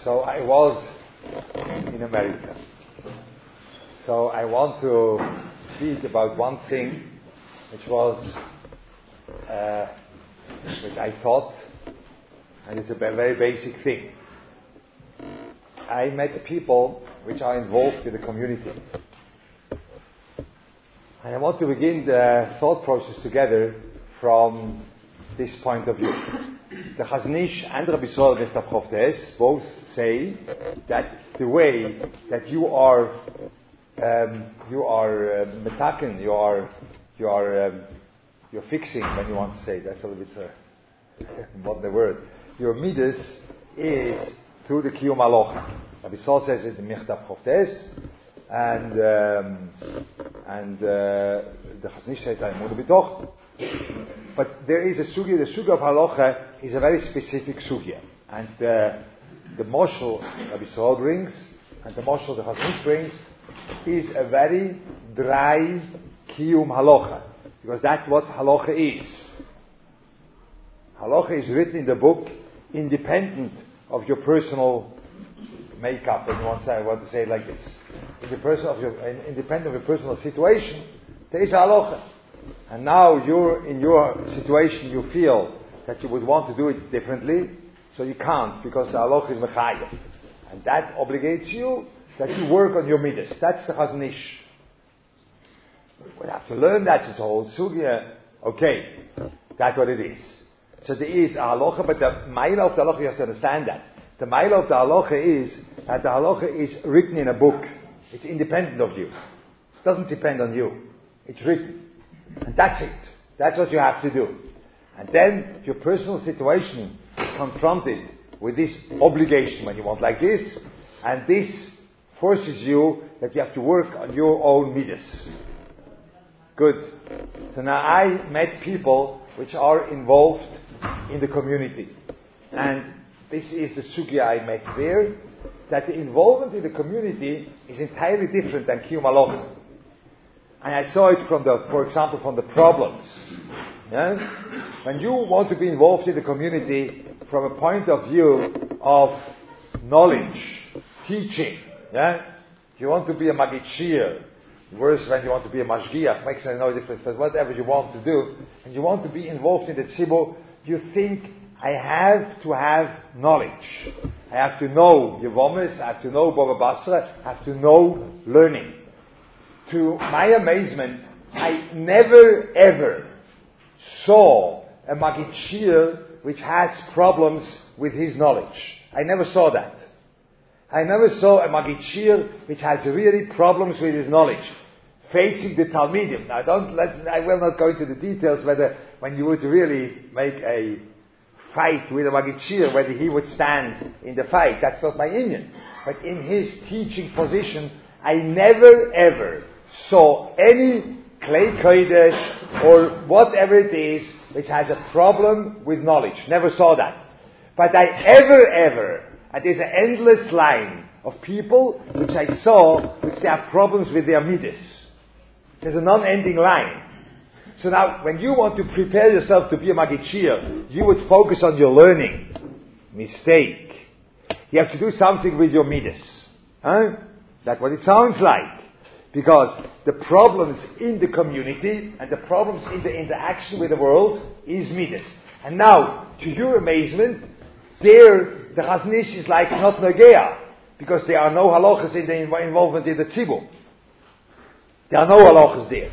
So I was in America. So I want to speak about one thing which I thought, and it's a very basic thing. I met people which are involved in the community. And I want to begin the thought process together from this point of view. The Chazon Ish and Rabbi Yisrael Miftach Choftes both say that the way that you are metaken, you're fixing, when you want to say, that's a little bit not the word. Your midas is through the Kiyum Halacha. Rabbi Yisrael says it in Miftach Choftes, and the Chazon Ish says Emunah B'toch. But there is a sugya. The sugya of halacha is a very specific sugya, and the moshel Rabbi Yisrael brings and the moshel the Chazon Ish brings is a very dry kiyum halacha, because that's what halacha is. Halacha is written in the book independent of your personal makeup, and I want to say it like this. Independent of your personal situation, there is halacha. And now you're in your situation, you feel that you would want to do it differently, so you can't, because the halacha is mechayev. And that obligates you that you work on your midas. That's the Chazon Ish. We have to learn that. It's a whole sugya. Okay, that's what it is. So there is a halacha, but the ma'ila of the halacha, you have to understand that. The ma'ila of the halacha is that the halacha is written in a book. It's independent of you. It doesn't depend on you. It's written. And that's it. That's what you have to do. And then your personal situation is confronted with this obligation, when you want like this, and this forces you that you have to work on your own midas. Good. So now I met people which are involved in the community. And this is the sugya I met there, that the involvement in the community is entirely different than Kiyum Halacha. And I saw it for example, from the problems. Yeah? When you want to be involved in the community from a point of view of knowledge, teaching, yeah? You want to be a magid, worse when you want to be a mashgiach, makes no difference, but whatever you want to do, and you want to be involved in the tzibur, you think, I have to have knowledge. I have to know Yevomis, I have to know Bava Basra, I have to know learning. To my amazement, I never ever saw a Magid Shir which has problems with his knowledge. I never saw that. I never saw a Magid Shir which has really problems with his knowledge, facing the Talmidim. Now I will not go into the details whether when you would really make a fight with a Magid Shir, whether he would stand in the fight. That's not my opinion. But in his teaching position, I never ever saw any Klei Kodesh or whatever it is which has a problem with knowledge. Never saw that. But I ever, and there's an endless line of people which I saw which they have problems with their midas. There's a non-ending line. So now, when you want to prepare yourself to be a Magid Shir, you would focus on your learning. Mistake. You have to do something with your midas. Huh? That's what it sounds like. Because the problems in the community and the problems in the interaction with the world is midas. And now, to your amazement, there the Chazon Ish is like not Nogea, because there are no halachas in the involvement in the tzibur. There are no halachas there.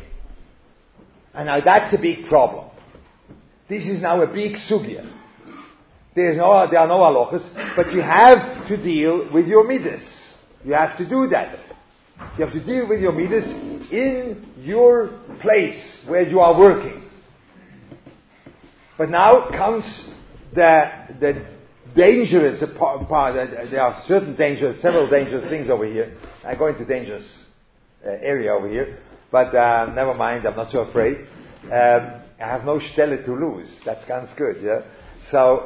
And now that's a big problem. This is now a big sugya. There are no halachas, but you have to deal with your midas. You have to do that. You have to deal with your midas in your place where you are working. But now comes the dangerous part. There are several dangerous things over here. I go into dangerous area over here, but never mind. I'm not so afraid. I have no stelle to lose. That sounds good, yeah. So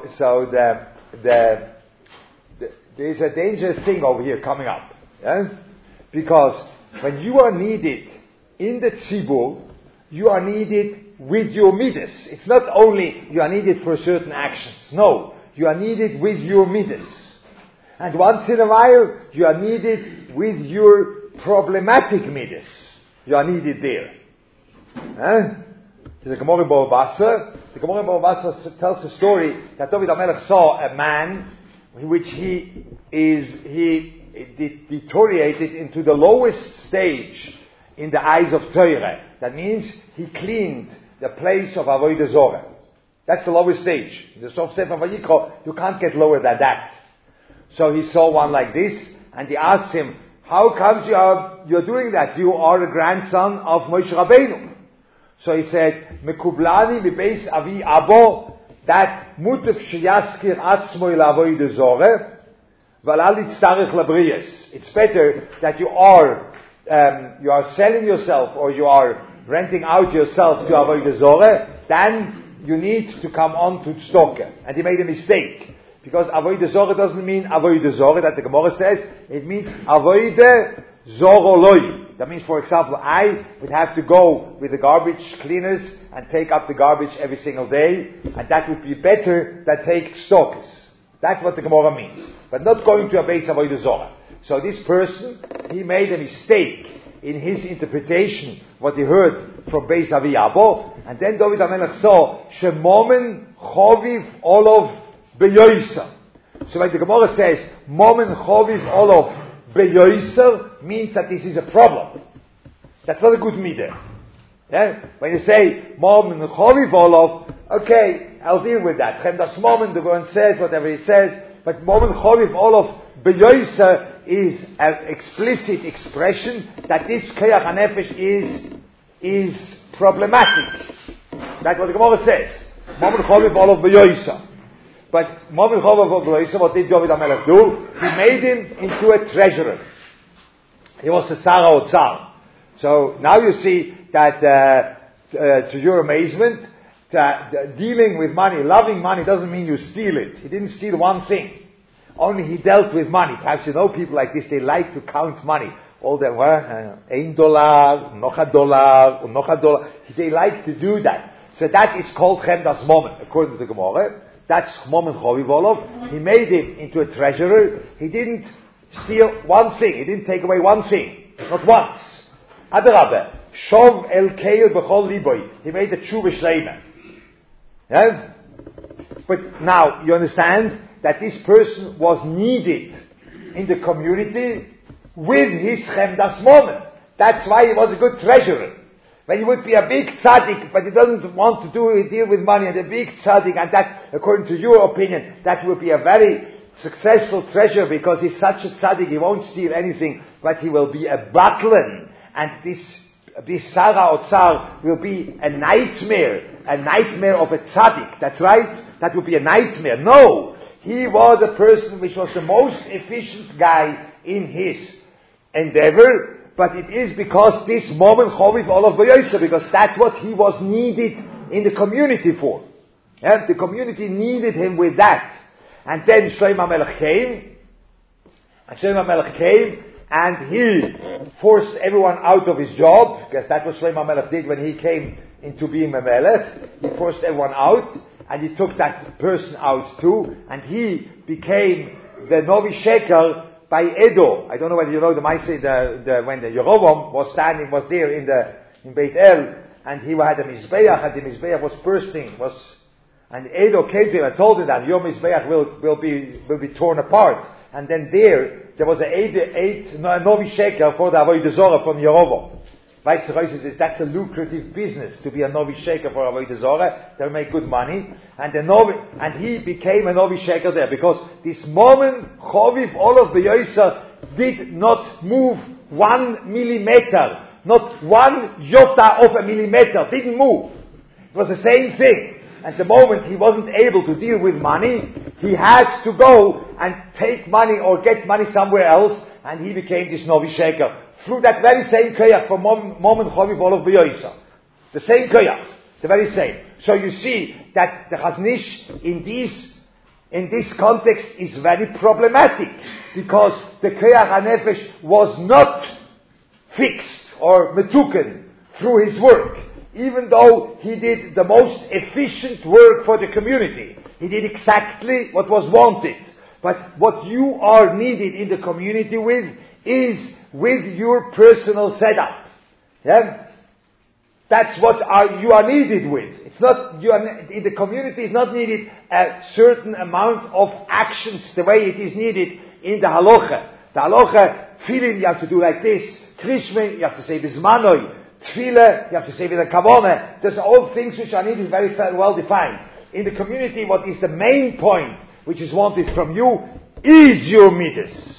there's a dangerous thing over here coming up, yeah? Because when you are needed in the tzibur, you are needed with your midas. It's not only you are needed for certain actions. No, you are needed with your midas. And once in a while, you are needed with your problematic midas. You are needed there. There's a Gemara in Bava Basra. The Gemara in Bava Basra tells the story that David HaMelech saw a man in which he deteriorated into the lowest stage in the eyes of Torah. That means he cleaned the place of Avodah Zorah. That's the lowest stage. In the Sof Sefer Vayikra, you can't get lower than that. So he saw one like this, and he asked him, how comes you're doing that? You are a grandson of Moshe Rabbeinu. So he said, Mekublani mi beis avi abo, that mutef sheyaskir atzmoi la'avodah zorah, v'al yitztarich labriyas. It's better that you are selling yourself, or you are renting out yourself to avodah zorah, than you need to come on to tzedakah. And he made a mistake. Because avodah zorah doesn't mean avodah zorah, that the Gemara says. It means avodah zoroloi. That means, for example, I would have to go with the garbage cleaners and take up the garbage every single day, and that would be better than take tzedakahs. That's what the Gemara means. But not going to a base avodah zorah. So this person, he made a mistake in his interpretation, what he heard from Beis Avi Abo, and then David HaMelech saw, Shemomen choviv olav beyoyser. So when the Gemara says, Momen choviv olav beyoyser, means that this is a problem. That's not a good midah. Yeah? When you say, Momen choviv olav, okay, I'll deal with that. Chemdas Momen, the Gemara says whatever he says, but Momen choviv olav beyoyser is an explicit expression that this Koyach HaNefesh is problematic. That's what the Gemara says. Momen choviv olav beyoyser. But Momen choviv olav beyoyser, what did David HaMelech do? He made him into a treasurer. He was the Sar HaOtzar. So now you see that, to your amazement, that dealing with money, loving money, doesn't mean you steal it. He didn't steal one thing. Only he dealt with money. Perhaps you know people like this, they like to count money. All them, $1, noch a dollar. They like to do that. So that is called Chemdas Momen, according to the Gemara. That's Momen Choviv olav. He made him into a treasurer. He didn't steal one thing. He didn't take away one thing. Not once. Adarabah. Shov el keil b'chol liboy. He made the tshuva shleima. Yeah? But now, you understand that this person was needed in the community with his Chemdas Momen. That's why he was a good treasurer. When he would be a big tzaddik, but he doesn't want to deal with money, and a big tzaddik, and that, according to your opinion, that will be a very successful treasurer, because he's such a tzaddik, he won't steal anything, but he will be a battler, and this Sar HaOtzar will be a nightmare of a tzaddik. That's right? That would be a nightmare. No! He was a person which was the most efficient guy in his endeavor, but it is because this Momen Choviv olav beyoyser, because that's what he was needed in the community for. Yeah? The community needed him with that. And then Shlomo HaMelech came, and he forced everyone out of his job, because that's what Shlomo HaMelech did when he came into being a melech. He forced everyone out, and he took that person out too, and he became the Novi Sheker by Edo. I don't know whether you know the Maaseh, when the Yerovam was there in Beit El, and he had a Mizbeach, and the Mizbeach was bursting, and Edo came to him and told him that your Mizbeach will be torn apart. And then there was a Novi Sheker for the Avodah Zorah from Yerovam. Vice versa says that's a lucrative business to be a Novi Sheker for Avodah Zorah. They'll make good money. And he became a Novi Sheker there, because this Momen Choviv olav beyoyser did not move 1 millimeter. Not 1 jota of a millimeter. Didn't move. It was the same thing. At the moment he wasn't able to deal with money, he had to go and take money or get money somewhere else, and he became this Novi Sheker. Through that very same koyach from Momen Choviv olav beyoyser. The same koyach. The very same. So you see that the Chazon Ish in this context is very problematic, because the koyach HaNefesh was not fixed or metuken through his work. Even though he did the most efficient work for the community. He did exactly what was wanted. But what you are needed in the community with is with your personal setup. Yeah? That's what you are needed with. It's not, in the community is not needed a certain amount of actions the way it is needed in the halacha. The halacha, tefillin, you have to do like this. Krishma, you have to say bismanoi. Tefillah, you have to say with a kavanah. There's all things which are needed very well defined. In the community, what is the main point which is wanted from you is your midas.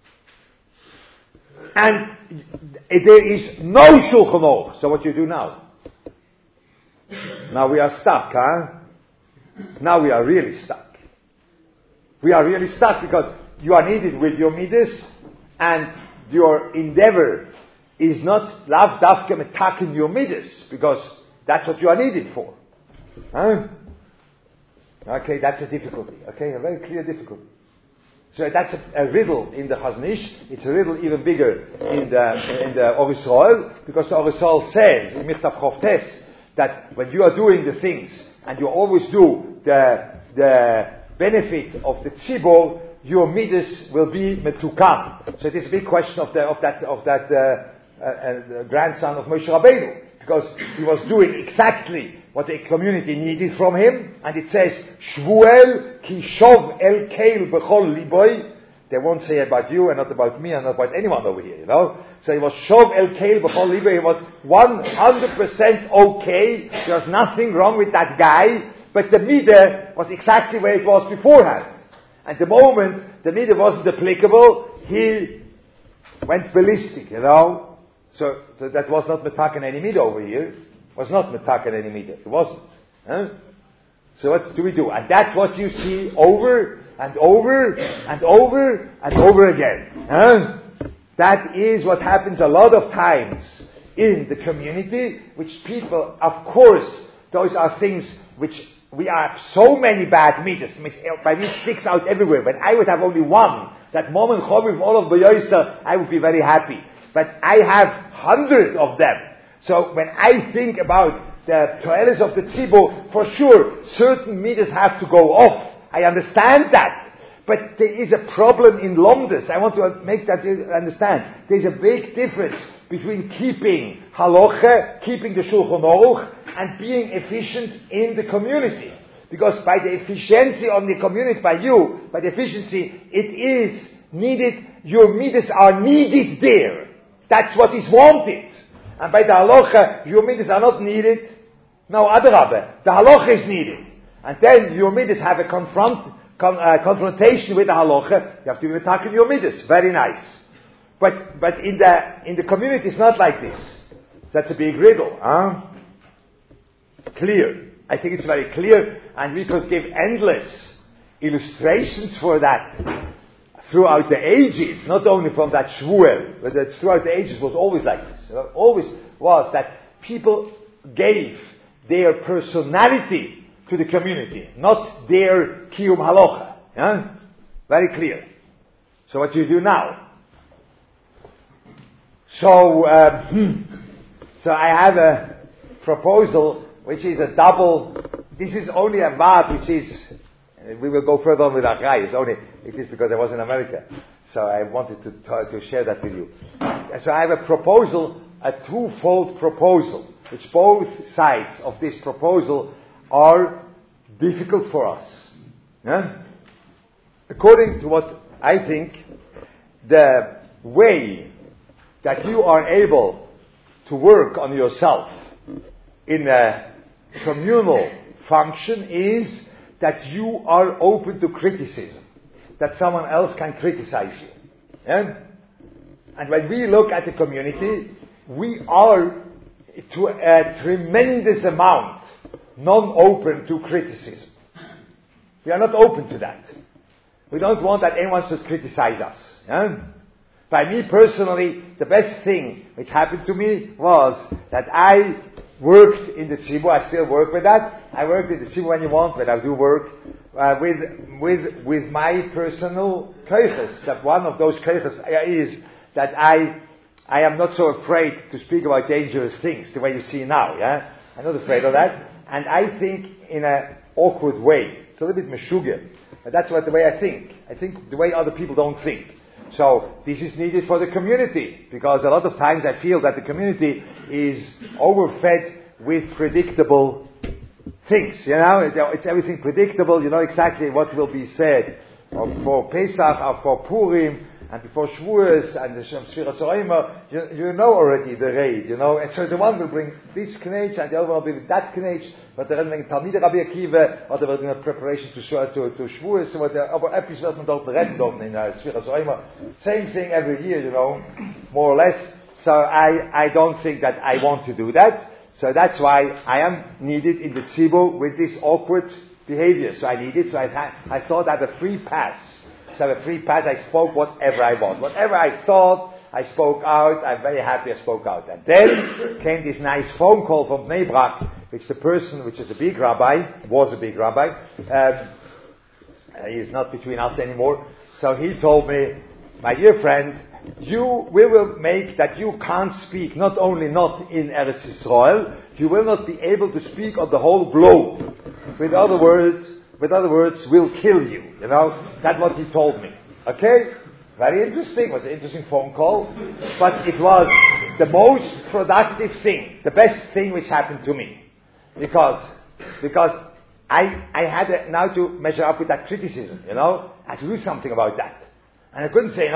And there is no Shulchan Aruch. So what you do now? Now we are stuck, huh? Now we are really stuck. We are really stuck because you are needed with your midas, and your endeavor is not lav dafka metakin your midas, because that's what you are needed for. Huh? Okay, that's a difficulty. Okay, a very clear difficulty. So that's a riddle in the Chazon Ish. It's a riddle even bigger in the Or Yisrael, because the Or Yisrael says in Michtav Chovtes that when you are doing the things and you always do the benefit of the tzibor, your midas will be metukan. So it is a big question of that grandson of Moshe Rabbeinu, because he was doing exactly what the community needed from him, and it says Shvuel ki shov el keil b'chol liboy. They won't say about you and not about me and not about anyone over here, you know. So he was shov el keil b'chol liboy. He was 100% okay. There was nothing wrong with that guy, but the midah was exactly where it was beforehand. And the moment the midah wasn't applicable, he went ballistic, you know. So that was not metaken any midah over here. Was not metaken any midah. It wasn't. Huh? So what do we do? And that's what you see over and over and over and over again. Huh? That is what happens a lot of times in the community, which people, of course, those are things which we have so many bad midas. By me it sticks out everywhere. But I would have only one. That moment Choviv all of B'yoysa, I would be very happy. But I have hundreds of them. So when I think about the toilets of the tzibur, for sure, certain midas have to go off. I understand that. But there is a problem in lomdus. I want to make that you understand. There's a big difference between keeping halacha, keeping the Shulchan Aruch, and being efficient in the community. Because by the efficiency on the community, by the efficiency, it is needed, your midas are needed there. That's what is wanted. And by the halacha, your midas are not needed. No, adrabah. The halacha is needed. And then your midas have a confrontation with the halacha. You have to be attacking your midas. Very nice. But in the community, it's not like this. That's a big riddle, huh? Clear. I think it's very clear, and we could give endless illustrations for that throughout the ages, not only from that Shvuel, but that throughout the ages was always like this. It always was that people gave their personality to the community, not their kiyum halacha. Yeah? Very clear. So what do you do now? So I have a proposal which is a double. This is only a word which is. We will go further on with Achai. It is because I was in America. So I wanted to share that with you. So I have a proposal, a twofold proposal, which both sides of this proposal are difficult for us. Yeah? According to what I think, the way that you are able to work on yourself in a communal function is that you are open to criticism, that someone else can criticize you. Yeah? And when we look at the community, we are to a tremendous amount non-open to criticism. We are not open to that. We don't want that anyone should criticize us. Yeah? By me personally, the best thing which happened to me was that I worked in the tzibur. I still work with that. I worked in the tzibur when you want, when I do work with my personal koiches. That one of those koiches is that I am not so afraid to speak about dangerous things the way you see now. Yeah, I'm not afraid of that. And I think in an awkward way. It's a little bit meshugah. but that's the way I think. I think the way other people don't think. So this is needed for the community, because a lot of times I feel that the community is overfed with predictable things. It's everything predictable. You know exactly what will be said for Pesach or for Purim and before Shavuos and the Shemshira Soima. You know already the raid. And so the one will bring this knech and the other one will bring that knech. But the bring Talmid Rabbi Akiva, or they will bring a preparation to Shavuos. So aber etwas wird man dort retten dort in Shemshira Soima. Same thing every year, more or less. So I don't think that I want to do that. So that's why I am needed in the tzibur with this awkward behavior. So I need it. So I thought I have a free pass. So I have a free pass. I spoke whatever I want. Whatever I thought, I spoke out. I'm very happy I spoke out. And then came this nice phone call from Bnei Brak, which the person, which is a big rabbi, was a big rabbi, he is not between us anymore. So he told me, my dear friend, we will make that you can't speak, not only not in Eretz Yisrael, you will not be able to speak on the whole globe. With other words, we'll kill you. That's what he told me. Okay? Very interesting. It was an interesting phone call. But it was the most productive thing, the best thing which happened to me. Because I had now to measure up with that criticism, I had to do something about that. And I couldn't say,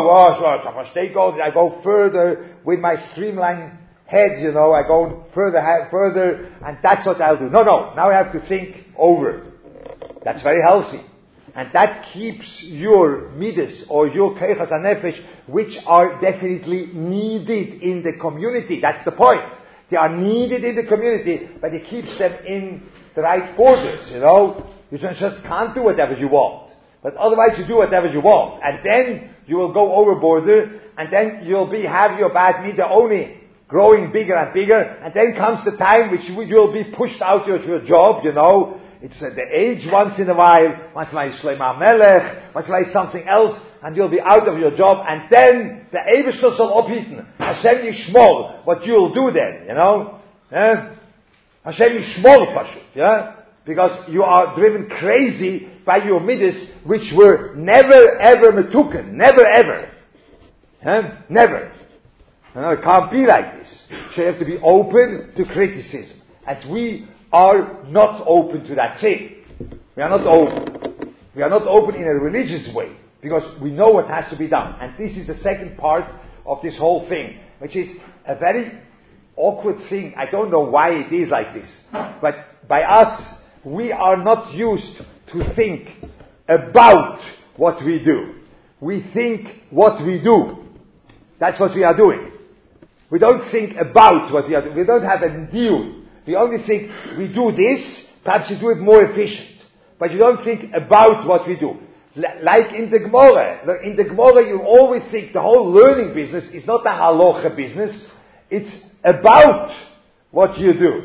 I go further with my streamlined head, I go further, and that's what I'll do. No, now I have to think over. That's very healthy. And that keeps your midas, or your keichas hanefesh, which are definitely needed in the community. That's the point. They are needed in the community, but it keeps them in the right borders, You just can't do whatever you want. But otherwise you do whatever you want. And then you will go overboard, and then you'll have your bad midah only growing bigger and bigger, and then comes the time which you'll be pushed out of your job, It's the age once in a while, once in a while Shlomo Melech, once in a while something else, and you'll be out of your job, and then the Eibishter soll abhitten. Hashem yishmor, what you'll do then, Hashem yishmor pashut, Because you are driven crazy by your midas, which were never ever metuken, never ever. Never. It can't be like this. So you have to be open to criticism. And we are not open to that thing. We are not open. We are not open in a religious way, because we know what has to be done. And this is the second part of this whole thing, which is a very awkward thing. I don't know why it is like this. But by us, we are not used to think about what we do. We think what we do. That's what we are doing. We don't think about what we are doing. We don't have a deal. We only think we do this, perhaps you do it more efficient. But you don't think about what we do. Like in the Gemara. In the Gemara you always think the whole learning business is not a halacha business. It's about what you do.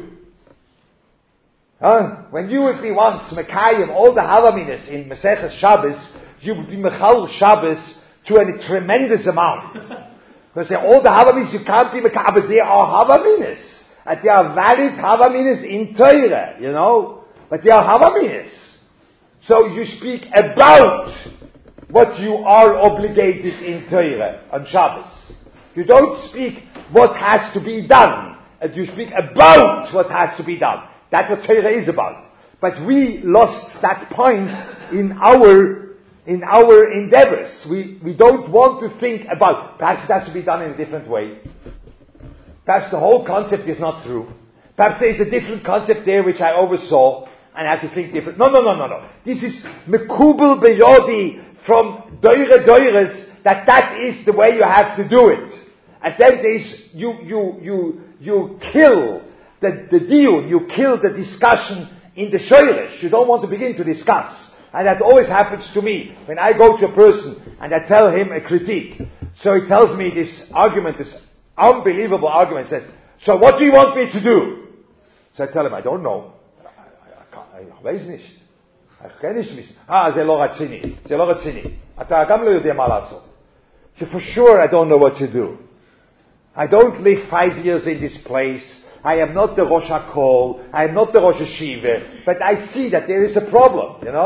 When you would be once Mekayim, all the Halaminas in Maseches Shabbos, you would be Mechal Shabbos to a tremendous amount. Because all the Halaminas you can't be Mekayim, but they are Halaminas. And they are valid Halaminas in Torah, But they are Halaminas. So you speak about what you are obligated in Torah on Shabbos. You don't speak what has to be done. And you speak about what has to be done. That's what Torah is about. But we lost that point in our endeavors. We don't want to think about, perhaps it has to be done in a different way. Perhaps the whole concept is not true. Perhaps there is a different concept there which I oversaw, and I have to think different. No. This is mekubel beyodi from doires, that is the way you have to do it. And then there is, you kill the deal, you kill the discussion in the shoyresh. You don't want to begin to discuss. And that always happens to me. When I go to a person and I tell him a critique, so he tells me this argument, this unbelievable argument, says, so what do you want me to do? So I tell him, I don't know. Ich weiß nicht. Ich kann nicht wissen. זה לא רציני. זה לא רציני. אתה גם לא יודע מה לעשות. So for sure I don't know what to do. I don't live 5 years in this place. I am not the Rosh HaKol. I am not the Rosh Hashiva. But I see that there is a problem,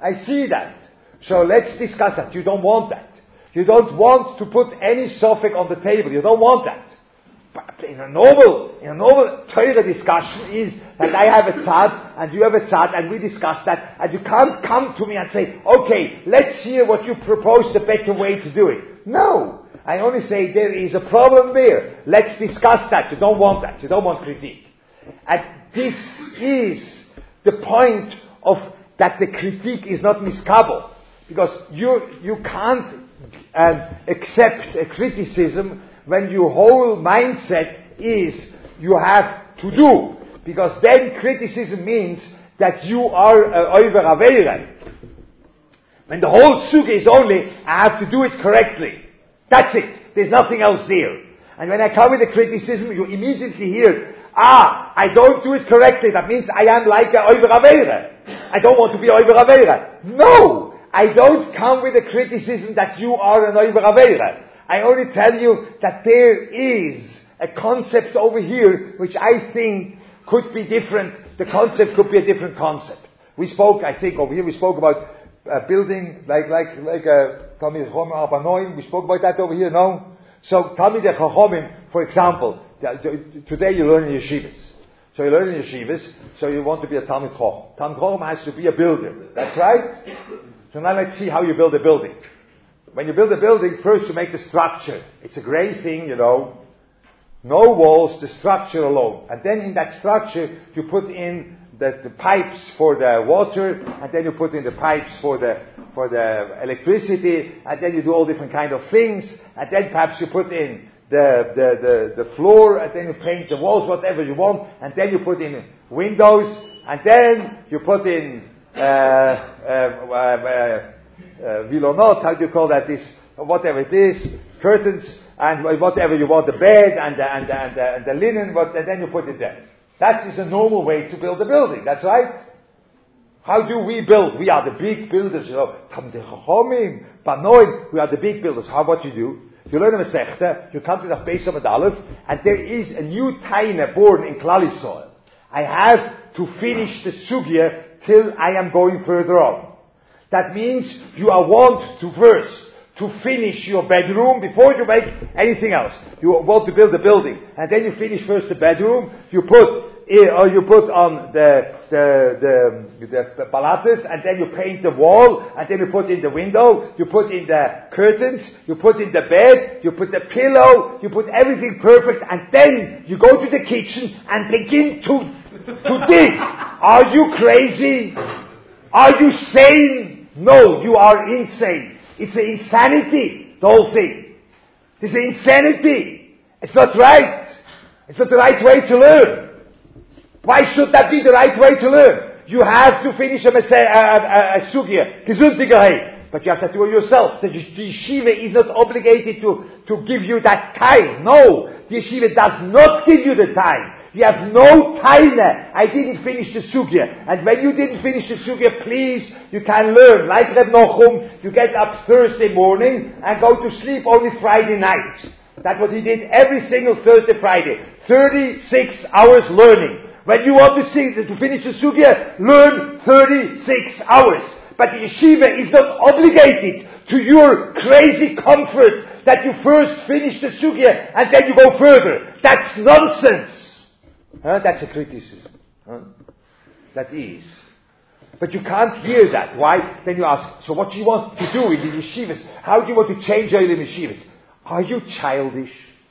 I see that. So let's discuss that. You don't want that. You don't want to put any suffix on the table. You don't want that. But in a normal Torah discussion is that I have a tzad and you have a tzad and we discuss that, and you can't come to me and say, okay, let's hear what you propose, the better way to do it. No. I only say there is a problem there. Let's discuss that. You don't want that. You don't want critique. And this is the point of that the critique is not miskabel. Because you can't accept a criticism when your whole mindset is you have to do. Because then criticism means that you are over avera. When the whole suga is only, I have to do it correctly. That's it. There's nothing else there. And when I come with a criticism, you immediately hear, I don't do it correctly. That means I am like a over avera. I don't want to be over avera. No! I don't come with a criticism that you are an over avera. I only tell you that there is a concept over here which I think could be different. The concept could be a different concept. We spoke, I think, over here, we spoke about building like Talmid Chacham Arbanoim. We spoke about that over here, no? So Talmid Chacham, for example, today you learn in yeshivas. So you learn in yeshivas, so you want to be a Talmid Chacham. Talmid Chacham has to be a builder. That's right? So now let's see how you build a building. When you build a building, first you make the structure. It's a great thing, No walls, the structure alone. And then in that structure, you put in the pipes for the water, and then you put in the pipes for the electricity, and then you do all different kind of things, and then perhaps you put in the floor, and then you paint the walls, whatever you want, and then you put in windows, and then you put in vilonot, how do you call that? This, whatever it is, curtains, and whatever you want, the bed and the linen, and then you put it there. That is a normal way to build a building. That's right. How do we build? We are the big builders. We are the big builders. What you do? You learn a Masechta, you come to the Beis Amud Aleph, and there is a new taina born in Klal Yisrael. I have to finish the sugya till I am going further on. That means you are want to first to finish your bedroom before you make anything else. You want to build a building, and then you finish first the bedroom. You put on the palatas, and then you paint the wall, and then you put in the window, you put in the curtains, you put in the bed, you put the pillow, you put everything perfect, and then you go to the kitchen and begin to dig. Are you crazy? Are you sane? No, you are insane. It's an insanity, the whole thing. It's an insanity. It's not right. It's not the right way to learn. Why should that be the right way to learn? You have to finish a sugya, gesundheit, but you have to do it yourself. The yeshiva is not obligated to give you that time. No, the yeshiva does not give you the time. You have no time. I didn't finish the sugya. And when you didn't finish the sugya, please, you can learn. Like Reb Nochum, you get up Thursday morning and go to sleep only Friday night. That's what he did every single Thursday, Friday. 36 hours learning. When you want to finish the sugya, learn 36 hours. But the yeshiva is not obligated to your crazy comfort that you first finish the sugya and then you go further. That's nonsense. That's a criticism. That is. But you can't hear that. Why? Then you ask, so what do you want to do in the yeshivas? How do you want to change oil in yeshivas? Are you childish?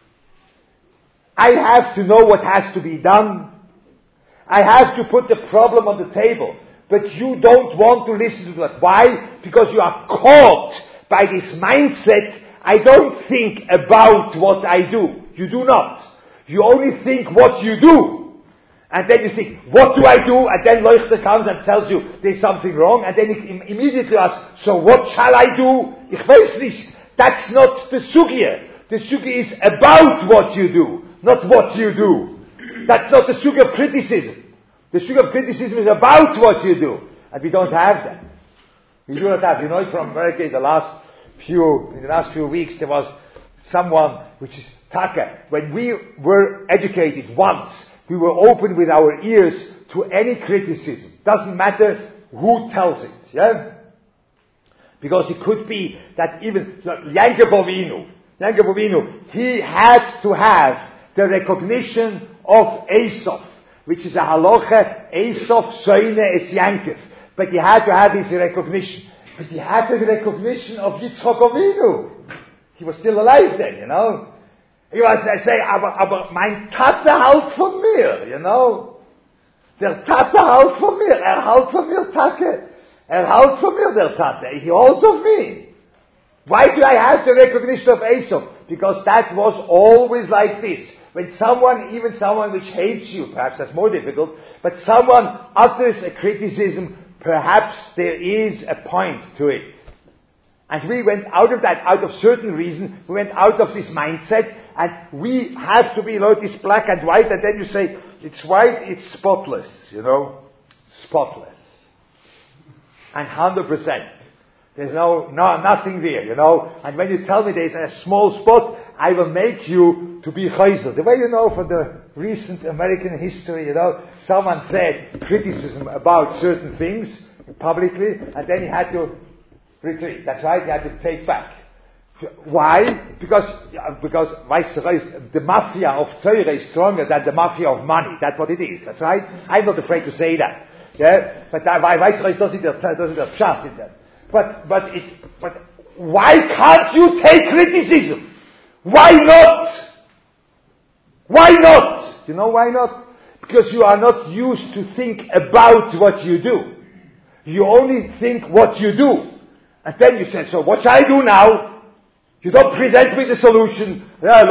I have to know what has to be done. I have to put the problem on the table. But you don't want to listen to that. Why? Because you are caught by this mindset. I don't think about what I do. You do not. You only think what you do. And then you think, what do I do? And then Leuchter comes and tells you there's something wrong. And then you immediately ask, so what shall I do? Ich weiß nicht. That's not the sugya. The sugya is about what you do, not what you do. That's not the sugya of criticism. The sugya of criticism is about what you do. And we don't have that. We do not have. You know it from America in the last few weeks there was someone which is Taka. When we were educated once, we were open with our ears to any criticism. Doesn't matter who tells it. Yeah? Because it could be that even Yankov Avinu, he had to have the recognition of Esav, which is a halacha, Esav soine es Yankov. But he had to have his recognition. But he had the recognition of Yitzchak Avinu. He was still alive then, you know. He was, I say, aber mein Tate halt von mir, you know. Der Tate halt von mir, halt von mir, Tate. Halt von mir, der Tate. He holds of me. Why do I have the recognition of Esav? Because that was always like this. When someone which hates you, perhaps that's more difficult, but someone utters a criticism, perhaps there is a point to it. And we went out of that, out of certain reason, we went out of this mindset, and we have to be, it's black and white, and then you say, it's white, it's spotless, you know, spotless. And 100%. There's nothing there, you know, and when you tell me there's a small spot, I will make you to be chayzer. The way you know from the recent American history, you know, someone said criticism about certain things publicly, and then he had to retreat. That's right, he had to take back. Why? Because the mafia of Torah is stronger than the mafia of money. That's what it is. That's right. I'm not afraid to say that. Yeah, but Weißreich doesn't have pshat in that. But why can't you take criticism? Why not? Why not? You know why not? Because you are not used to think about what you do. You only think what you do. And then you say, so what shall I do now? You don't present me the solution.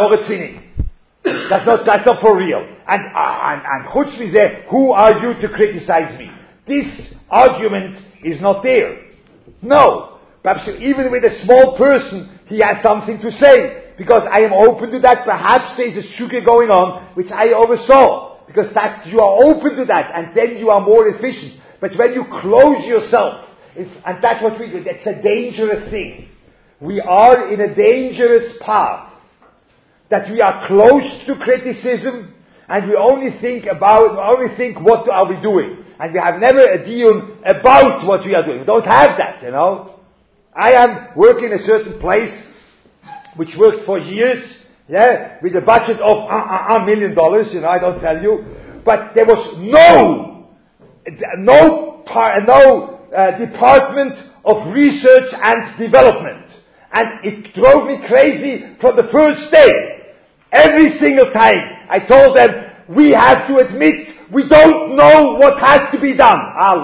That's not for real. And chutz mizeh, who are you to criticize me? This argument is not there. No. Perhaps even with a small person, he has something to say. Because I am open to that. Perhaps there is a sugar going on, which I oversaw. Because that, you are open to that, and then you are more efficient. But when you close yourself, and that's what we do, that's a dangerous thing. We are in a dangerous path. That we are close to criticism, and we only think what are we doing. And we have never a diyun about what we are doing. We don't have that, you know. I am working in a certain place, which worked for years, with a budget of $1 million, you know, I don't tell you. But there was no department of research and development. And it drove me crazy from the first day. Every single time I told them, we have to admit we don't know what has to be done.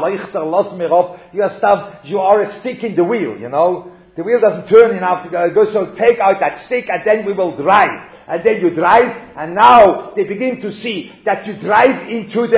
You are a stick in the wheel, you know. The wheel doesn't turn enough to go, so take out that stick and then we will drive. And then you drive, and now they begin to see that you drive into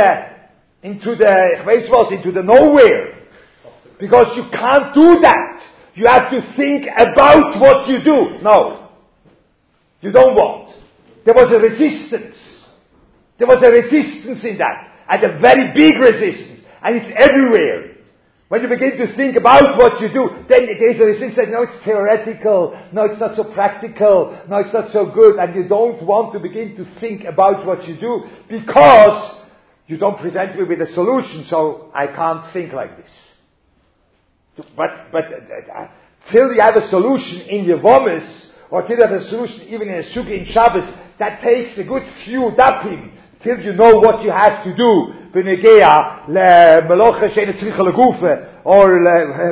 the nowhere. Because you can't do that. You have to think about what you do. No. You don't want. There was a resistance. There was a resistance in that. And a very big resistance. And it's everywhere. When you begin to think about what you do, then there's a resistance. No, it's theoretical. No, it's not so practical. No, it's not so good. And you don't want to begin to think about what you do because you don't present me with a solution, so I can't think like this. But till you have a solution in your vomis, or till you have a solution even in a sukkah in Shabbos, that takes a good few dapim till you know what you have to do. B'negea lemelocha she'ena tzricha legufe, or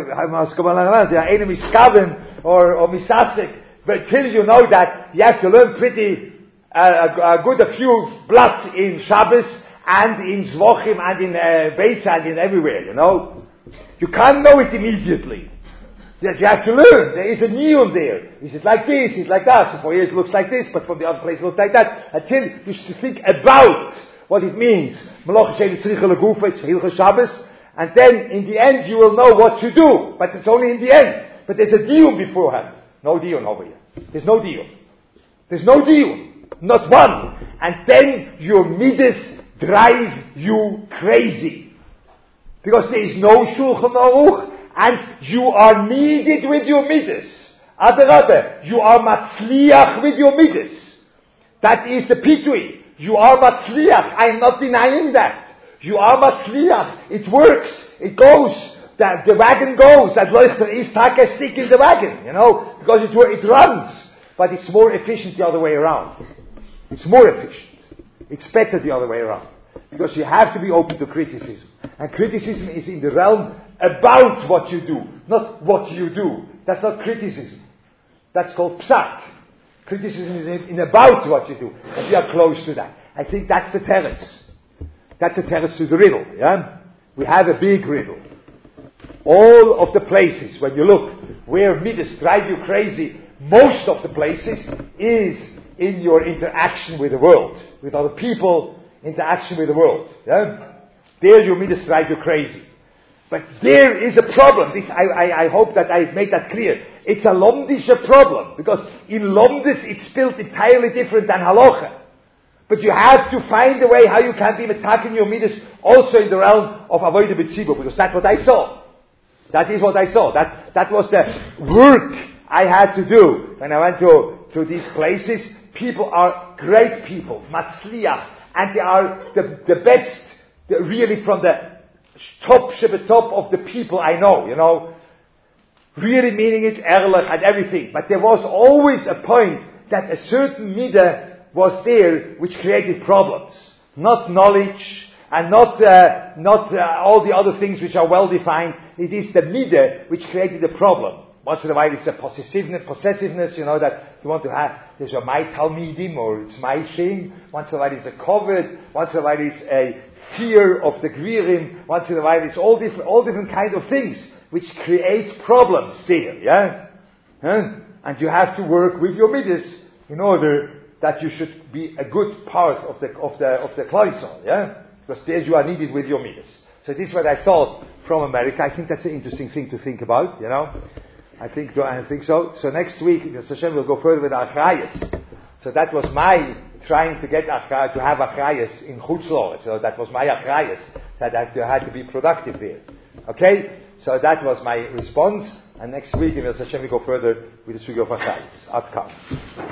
enemy skaven, or misasek. But till you know that, you have to learn pretty a few blood in Shabbos and in Zvochim and in Beitza and in everywhere. You know, you can't know it immediately. You have to learn. There is a niyun there. Is it like this? Is it like that? So for here it looks like this, but from the other place it looks like that. Until you should think about what it means. And then in the end you will know what to do. But it's only in the end. But there's a diyun beforehand. No diyun over here. There's no diyun. There's no diyun. Not one. And then your midas drive you crazy. Because there is no Shulchan Aruch. And you are needed with your midas. Adarabah, you are matzliach with your midas. That is the pitui. You are matzliach. I am not denying that. You are matzliach. It works. It goes. that the wagon goes, that Leuchter is take a stick in the wagon, because it runs. But it's more efficient the other way around. It's more efficient. It's better the other way around. Because you have to be open to criticism. And criticism is in the realm about what you do, not what you do. That's not criticism. That's called psak. Criticism is in about what you do. And we are close to that. I think that's the teretz. That's the teretz to the riddle, yeah? We have a big riddle. All of the places, when you look, where midas drive you crazy, most of the places is in your interaction with the world, with other people, interaction with the world. Yeah? There your midas drive you crazy. But there is a problem. I hope that I made that clear. It's a lomdische problem, because in lomdis it's built entirely different than halacha. But you have to find a way how you can be attacking your midas also in the realm of avodah b'tzibur, because that's what I saw. That is what I saw. That was the work I had to do when I went to these places. People are great people, matzliach, and they are the best, really from the top of the people I know, really meaning it, ehrlich and everything. But there was always a point that a certain midah was there which created problems. Not knowledge, and not all the other things which are well defined. It is the midah which created the problem. Once in a while it's a possessiveness, that you want to have, there's a my talmidim, or it's my thing. Once in a while it's a covet. Once in a while it's a fear of the gvirim. Once in a while it's all different kind of things which create problems there, yeah? Huh? And you have to work with your midas in order that you should be a good part of the Klausel, yeah? Because there you are needed with your midas. So this is what I thought from America. I think that's an interesting thing to think about, I think so. So next week, Hashem will go further with Achrayas. So that was my trying to get to have Achrayas in Chutzlor. So that was my Achrayas, that I had to be productive there. Okay? So that was my response. And next week, Hashem will go further with the Sugya of Achrayas. Atkam.